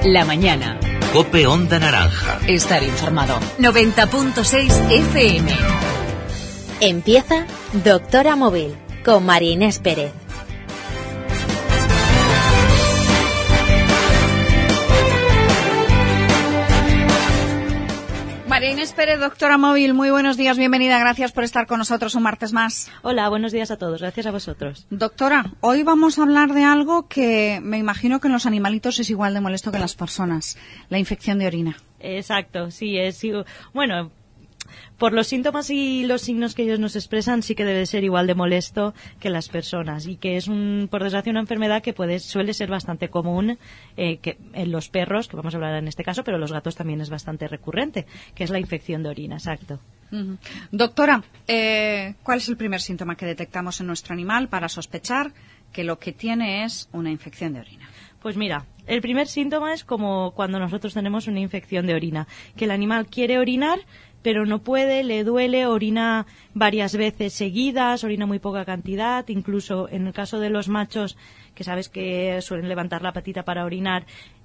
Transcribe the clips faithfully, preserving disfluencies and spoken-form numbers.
La mañana. COPE Onda Naranja. Estar informado. noventa punto seis F M. Empieza Doctora Móvil con María Inés Pérez. María Inés Pérez, Doctora Móvil, muy buenos días, bienvenida, gracias por estar con nosotros un martes más. Hola, buenos días a todos, gracias a vosotros. Doctora, hoy vamos a hablar de algo que me imagino que en los animalitos es igual de molesto que en las personas, la infección de orina. Exacto, sí, es bueno, por los síntomas y los signos que ellos nos expresan sí que debe ser igual de molesto que las personas y que es, un, por desgracia, una enfermedad que puede, suele ser bastante común eh, que en los perros, que vamos a hablar en este caso, pero los gatos también es bastante recurrente, que es la infección de orina, exacto. Uh-huh. Doctora, eh, ¿cuál es el primer síntoma que detectamos en nuestro animal para sospechar que lo que tiene es una infección de orina? Pues mira, el primer síntoma es como cuando nosotros tenemos una infección de orina, que el animal quiere orinar, pero no puede, le duele, orina varias veces seguidas, orina muy poca cantidad, incluso en el caso de los machos, que sabes que suelen levantar la patita para orinar,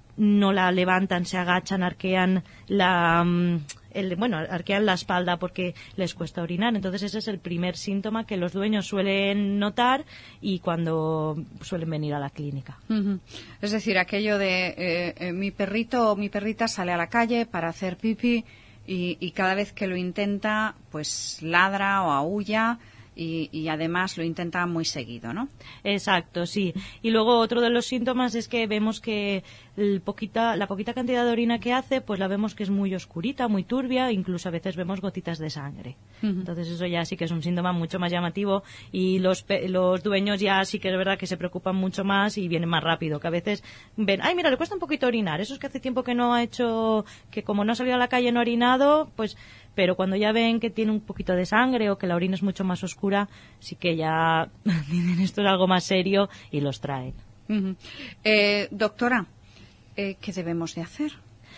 no la levantan, se agachan, arquean la, el, bueno, arquean la espalda porque les cuesta orinar. Entonces ese es el primer síntoma que los dueños suelen notar y cuando suelen venir a la clínica. Uh-huh. Es decir, aquello de eh, eh, mi perrito o mi perrita sale a la calle para hacer pipí y, y cada vez que lo intenta, pues ladra o aúlla. Y, y además lo intenta muy seguido, ¿no? Exacto, sí. Y luego otro de los síntomas es que vemos que el poquita, la poquita cantidad de orina que hace, pues la vemos que es muy oscurita, muy turbia, incluso a veces vemos gotitas de sangre. Uh-huh. Entonces eso ya sí que es un síntoma mucho más llamativo y los, los dueños ya sí que es verdad que se preocupan mucho más y vienen más rápido, que a veces ven, ay mira, le cuesta un poquito orinar, eso es que hace tiempo que no ha hecho, que como no ha salido a la calle no ha orinado, pues... Pero cuando ya ven que tiene un poquito de sangre o que la orina es mucho más oscura, sí que ya dicen esto es algo más serio y los traen. Uh-huh. Eh, doctora, eh, ¿qué debemos de hacer?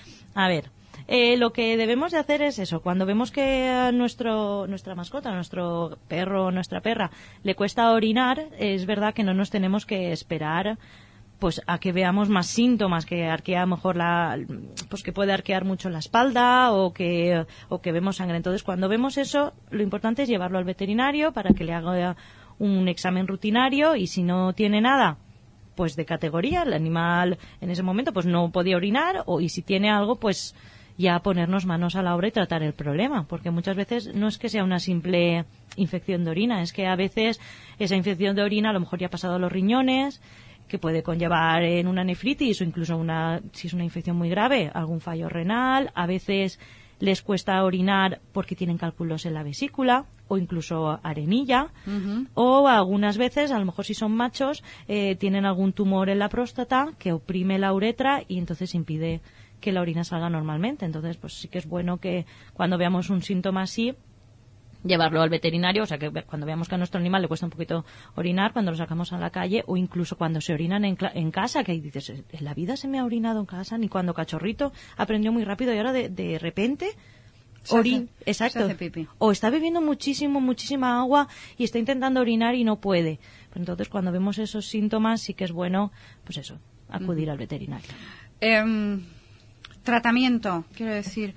A ver, eh, lo que debemos de hacer es eso. Cuando vemos que a nuestro, nuestra mascota, a nuestro perro o nuestra perra le cuesta orinar, es verdad que no nos tenemos que esperar pues a que veamos más síntomas, que arquea mejor la, pues que puede arquear mucho la espalda o que, o que vemos sangre. Entonces, cuando vemos eso, lo importante es llevarlo al veterinario para que le haga un examen rutinario y si no tiene nada, pues de categoría, el animal en ese momento pues no podía orinar o y si tiene algo, pues ya ponernos manos a la obra y tratar el problema, porque muchas veces no es que sea una simple infección de orina, es que a veces esa infección de orina a lo mejor ya ha pasado a los riñones, que puede conllevar en una nefritis o incluso una, si es una infección muy grave, algún fallo renal. A veces les cuesta orinar porque tienen cálculos en la vesícula o incluso arenilla. Uh-huh. O algunas veces, a lo mejor si son machos, eh, tienen algún tumor en la próstata que oprime la uretra y entonces impide que la orina salga normalmente. Entonces, pues sí que es bueno que cuando veamos un síntoma así, llevarlo al veterinario, o sea que cuando veamos que a nuestro animal le cuesta un poquito orinar, cuando lo sacamos a la calle o incluso cuando se orinan en, en casa, que dices, en la vida se me ha orinado en casa, ni cuando cachorrito aprendió muy rápido y ahora de, de repente orin, se hace, exacto, se hace pipí. O está bebiendo muchísimo, muchísima agua y está intentando orinar y no puede. Pero entonces cuando vemos esos síntomas sí que es bueno, pues eso, acudir mm. al veterinario. Eh... Tratamiento, quiero decir,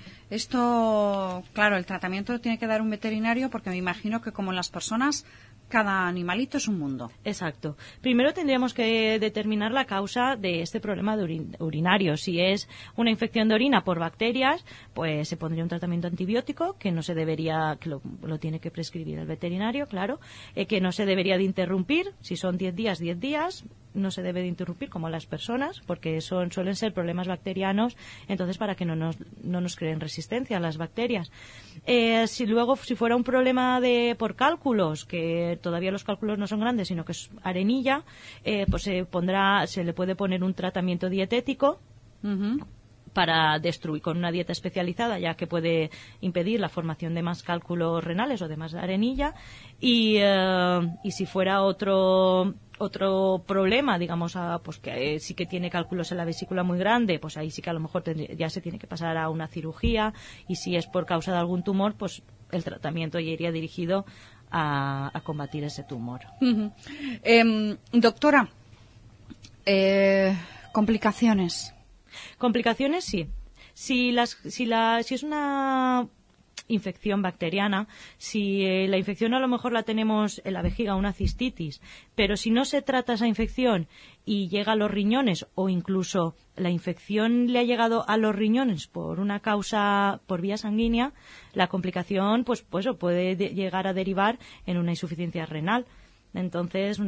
esto, claro, el tratamiento lo tiene que dar un veterinario porque me imagino que como en las personas, cada animalito es un mundo. Exacto. Primero tendríamos que determinar la causa de este problema de urin- urinario. Si es una infección de orina por bacterias, pues se pondría un tratamiento antibiótico que no se debería, que lo, lo tiene que prescribir el veterinario, claro, eh, que no se debería de interrumpir. Si son diez días, diez días. No se debe de interrumpir como las personas, porque son suelen ser problemas bacterianos, entonces para que no nos, no nos creen resistencia a las bacterias. Eh, si luego, si fuera un problema de por cálculos, que todavía los cálculos no son grandes, sino que es arenilla, eh, pues se pondrá, se le puede poner un tratamiento dietético. Uh-huh. Para destruir con una dieta especializada, ya que puede impedir la formación de más cálculos renales o de más arenilla. Y, eh, y si fuera otro otro problema, digamos, a, pues que eh, sí que tiene cálculos en la vesícula muy grande, pues ahí sí que a lo mejor tendría, ya se tiene que pasar a una cirugía. Y si es por causa de algún tumor, pues el tratamiento ya iría dirigido a, a combatir ese tumor. Uh-huh. Eh, doctora, eh, complicaciones. Complicaciones, sí. Si, las, si, la, si es una infección bacteriana, si eh, la infección a lo mejor la tenemos en la vejiga, una cistitis, pero si no se trata esa infección y llega a los riñones, o incluso la infección le ha llegado a los riñones por una causa por vía sanguínea, la complicación pues, pues puede de- llegar a derivar en una insuficiencia renal. Entonces,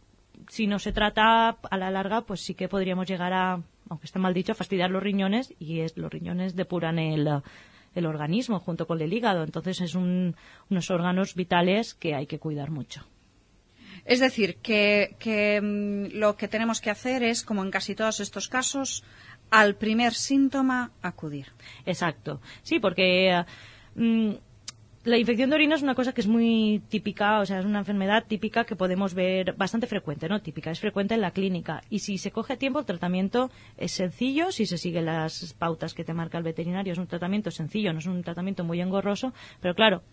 si no se trata a la larga, pues sí que podríamos llegar a, aunque está mal dicho, a fastidiar los riñones, y es, los riñones depuran el, el organismo junto con el hígado. Entonces es un, unos órganos vitales que hay que cuidar mucho. Es decir, que, que mm, lo que tenemos que hacer es, como en casi todos estos casos, al primer síntoma acudir. Exacto. Sí, porque mm, la infección de orina es una cosa que es muy típica, o sea, es una enfermedad típica que podemos ver bastante frecuente, ¿no? Típica, es frecuente en la clínica. Y si se coge a tiempo, el tratamiento es sencillo, si se siguen las pautas que te marca el veterinario, es un tratamiento sencillo, no es un tratamiento muy engorroso, pero claro,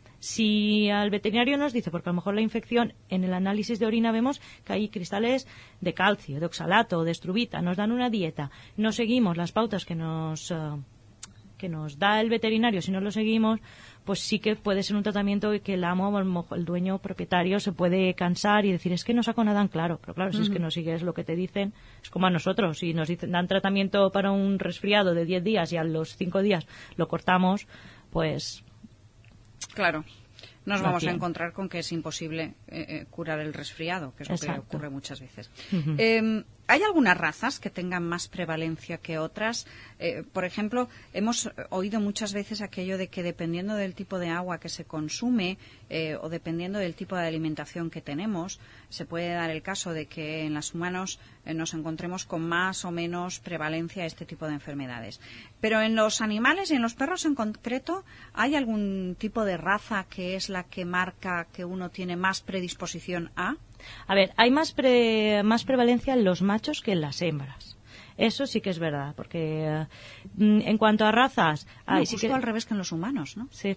si al veterinario nos dice, porque a lo mejor la infección, en el análisis de orina vemos que hay cristales de calcio, de oxalato, de estrubita, nos dan una dieta, no seguimos las pautas que nos... Uh, que nos da el veterinario, si no lo seguimos, pues sí que puede ser un tratamiento que el amo, el dueño propietario, se puede cansar y decir, es que no saco nada en claro. Pero claro, uh-huh. si es que no sigues lo que te dicen, es como a nosotros. Si nos dicen, dan tratamiento para un resfriado de diez días y a los cinco días lo cortamos, pues... Claro. Nos no vamos tiene. a encontrar con que es imposible eh, eh, curar el resfriado, que es lo Exacto. que ocurre muchas veces. Uh-huh. Eh, ¿Hay algunas razas que tengan más prevalencia que otras? Eh, por ejemplo, hemos oído muchas veces aquello de que dependiendo del tipo de agua que se consume eh, o dependiendo del tipo de alimentación que tenemos, se puede dar el caso de que en los humanos eh, nos encontremos con más o menos prevalencia a este tipo de enfermedades. Pero en los animales y en los perros en concreto, ¿hay algún tipo de raza que es la que marca que uno tiene más predisposición a? A ver, hay más, pre, más prevalencia en los machos que en las hembras. Eso sí que es verdad, porque eh, en cuanto a razas... No, hay, justo sí que, al revés que en los humanos, ¿no? Sí,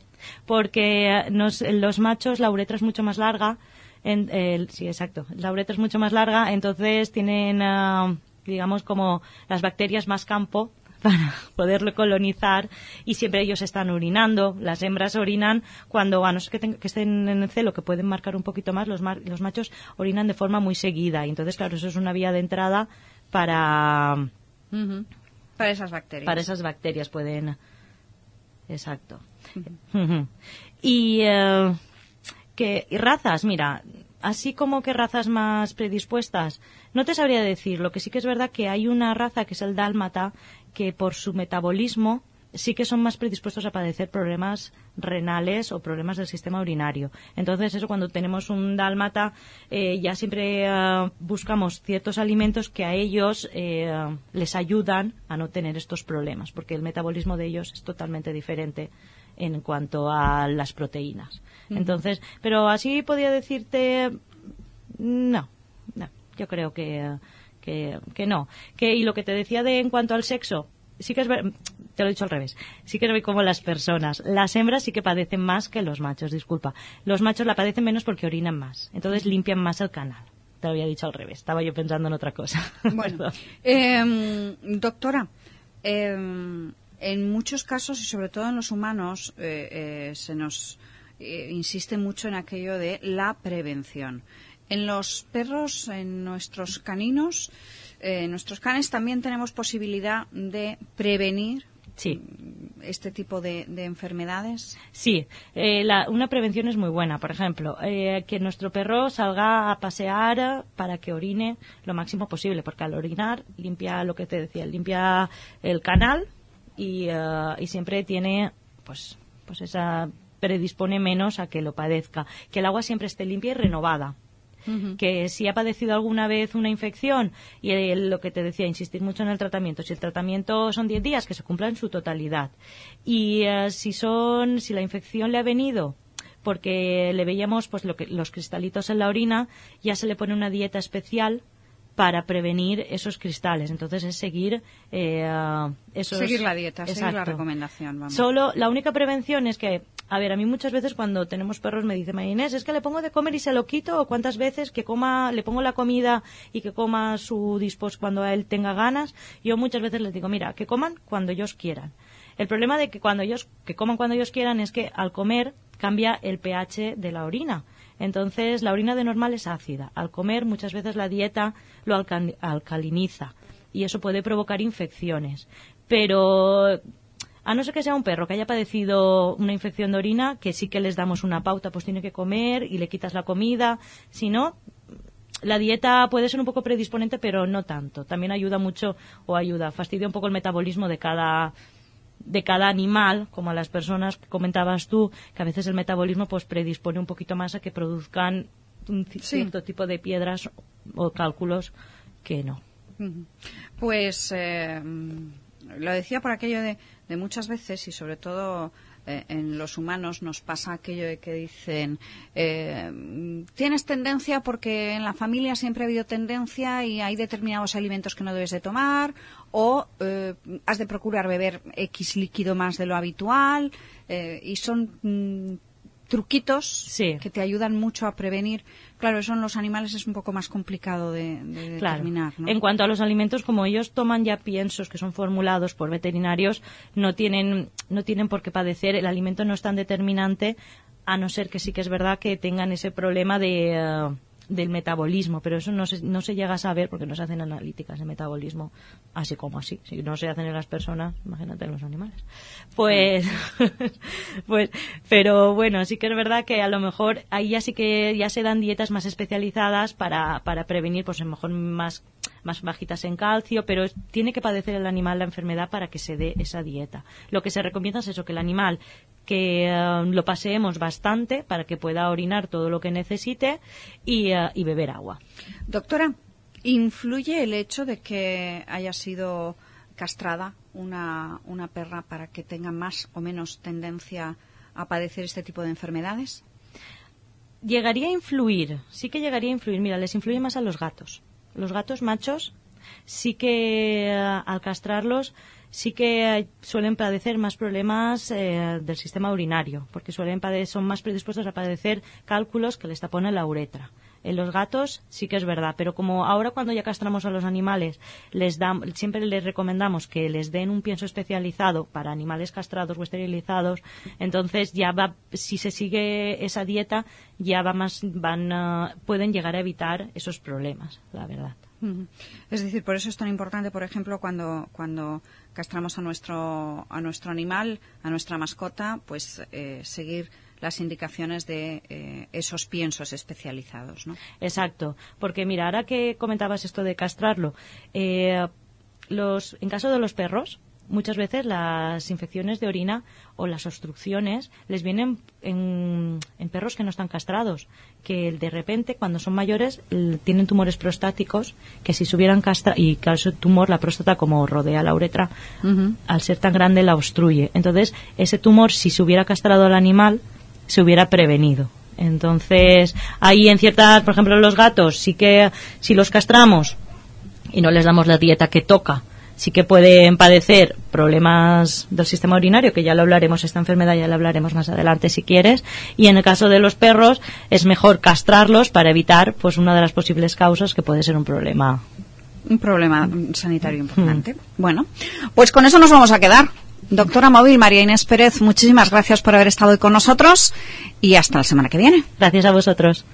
porque nos, en los machos la uretra es mucho más larga. En, eh, sí, exacto. La uretra es mucho más larga, entonces tienen, uh, digamos, como las bacterias más campo para poderlo colonizar, y siempre ellos están urinando. Las hembras orinan cuando, a no ser que, ten, que estén en el celo, que pueden marcar un poquito más, los, mar, los machos orinan de forma muy seguida. Y entonces, claro, eso es una vía de entrada para... Uh-huh. Para esas bacterias. Para esas bacterias pueden... Exacto. Uh-huh. Uh-huh. Y, uh, que, y razas, mira... Así como que razas más predispuestas, no te sabría decir. Lo que sí que es verdad que hay una raza que es el dálmata, que por su metabolismo sí que son más predispuestos a padecer problemas renales o problemas del sistema urinario. Entonces, eso, cuando tenemos un dálmata, eh, ya siempre uh, buscamos ciertos alimentos que a ellos eh, les ayudan a no tener estos problemas, porque el metabolismo de ellos es totalmente diferente en cuanto a las proteínas. Mm. Entonces, pero así podría decirte, no, no, yo creo que, que, que no. Que, y lo que te decía de en cuanto al sexo, sí que es ver, te lo he dicho al revés, sí que es ver como las personas. Las hembras sí que padecen más que los machos, disculpa. Los machos la padecen menos porque orinan más, entonces limpian más el canal. Te lo había dicho al revés, estaba yo pensando en otra cosa. Bueno, eh, doctora, eh, en muchos casos, y sobre todo en los humanos, eh, eh, se nos eh, insiste mucho en aquello de la prevención. En los perros, en nuestros caninos, eh, en nuestros canes también tenemos posibilidad de prevenir sí. este tipo de, de enfermedades. Sí, eh, la, una prevención es muy buena. Por ejemplo, eh, que nuestro perro salga a pasear para que orine lo máximo posible, porque al orinar limpia lo que te decía, limpia el canal. Y, uh, y siempre tiene, pues, pues esa predispone menos a que lo padezca. Que el agua siempre esté limpia y renovada. Uh-huh. Que si ha padecido alguna vez una infección, y eh, lo que te decía, insistir mucho en el tratamiento. Si el tratamiento son diez días, que se cumpla en su totalidad. Y uh, si son, si la infección le ha venido porque le veíamos pues lo que, los cristalitos en la orina, ya se le pone una dieta especial para prevenir esos cristales. Entonces es seguir eh, esos... Seguir la dieta, Exacto. seguir la recomendación. Vamos. Solo, la única prevención es que A ver, a mí muchas veces cuando tenemos perros me dice María Inés, es que le pongo de comer y se lo quito, o cuántas veces que coma, le pongo la comida y que coma su dispos cuando él tenga ganas. Yo muchas veces les digo, mira, que coman cuando ellos quieran. El problema de que cuando ellos que coman cuando ellos quieran es que al comer cambia el pH de la orina. Entonces, la orina de normal es ácida. Al comer, muchas veces la dieta lo alcal- alcaliniza y eso puede provocar infecciones. Pero a no ser que sea un perro que haya padecido una infección de orina, que sí que les damos una pauta, pues tiene que comer y le quitas la comida. Si no, la dieta puede ser un poco predisponente, pero no tanto. También ayuda mucho, o ayuda, fastidia un poco el metabolismo de cada de cada animal, como a las personas que comentabas tú, que a veces el metabolismo pues predispone un poquito más a que produzcan un c- Sí. cierto tipo de piedras o cálculos que no. Pues eh, lo decía por aquello de, de muchas veces, y sobre todo eh, en los humanos nos pasa aquello de que dicen eh, tienes tendencia porque en la familia siempre ha habido tendencia y hay determinados alimentos que no debes de tomar, o eh, has de procurar beber X líquido más de lo habitual, eh, y son mm, truquitos Sí. que te ayudan mucho a prevenir. Claro, eso en los animales es un poco más complicado de, de Claro. determinar, ¿no? En cuanto a los alimentos, como ellos toman ya piensos que son formulados por veterinarios, no tienen, no tienen por qué padecer. El alimento no es tan determinante, a no ser que sí que es verdad que tengan ese problema de, eh, del metabolismo, pero eso no se, no se llega a saber porque no se hacen analíticas de metabolismo así como así. Si no se hacen en las personas, imagínate en los animales. Pues, pues, pero bueno, sí que es verdad que a lo mejor ahí ya sí que ya se dan dietas más especializadas para, para prevenir, pues a lo mejor más, más bajitas en calcio, pero es- tiene que padecer el animal la enfermedad para que se dé esa dieta. Lo que se recomienda es eso, que el animal que eh, lo paseemos bastante para que pueda orinar todo lo que necesite y, eh, y beber agua. Doctora, ¿influye el hecho de que haya sido castrada una, una perra para que tenga más o menos tendencia a padecer este tipo de enfermedades? Llegaría a influir, sí que llegaría a influir. Mira, les influye más a los gatos. Los gatos machos sí que eh, al castrarlos sí que eh, suelen padecer más problemas eh, del sistema urinario, porque suelen pade- son más predispuestos a padecer cálculos que les taponan la uretra. En los gatos sí que es verdad, pero como ahora cuando ya castramos a los animales, les dam- siempre les recomendamos que les den un pienso especializado para animales castrados o esterilizados, entonces ya va, si se sigue esa dieta, ya va más, van, ah, pueden llegar a evitar esos problemas, la verdad. Ujú. Es decir, por eso es tan importante, por ejemplo, cuando, cuando castramos a nuestro, a nuestro animal, a nuestra mascota, pues eh, seguir las indicaciones de eh, esos piensos especializados, ¿no? Exacto, porque mira, ahora que comentabas esto de castrarlo, eh, los, en caso de los perros, muchas veces las infecciones de orina o las obstrucciones les vienen en, en perros que no están castrados, que de repente cuando son mayores l- tienen tumores prostáticos que si se hubieran castrado, y que ese tumor, la próstata como rodea la uretra, Ujú. al ser tan grande la obstruye. Entonces ese tumor, si se hubiera castrado al animal, se hubiera prevenido. Entonces, ahí en ciertas, por ejemplo, los gatos, sí que si los castramos y no les damos la dieta que toca, sí que pueden padecer problemas del sistema urinario, que ya lo hablaremos, esta enfermedad ya la hablaremos más adelante si quieres, y en el caso de los perros es mejor castrarlos para evitar pues una de las posibles causas que puede ser un problema. Un problema sanitario importante. Bueno, pues con eso nos vamos a quedar. Doctora Móvil, María Inés Pérez, muchísimas gracias por haber estado hoy con nosotros y hasta la semana que viene. Gracias a vosotros.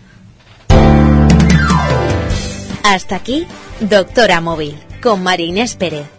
Hasta aquí, Doctora Móvil, con María Inés Pérez.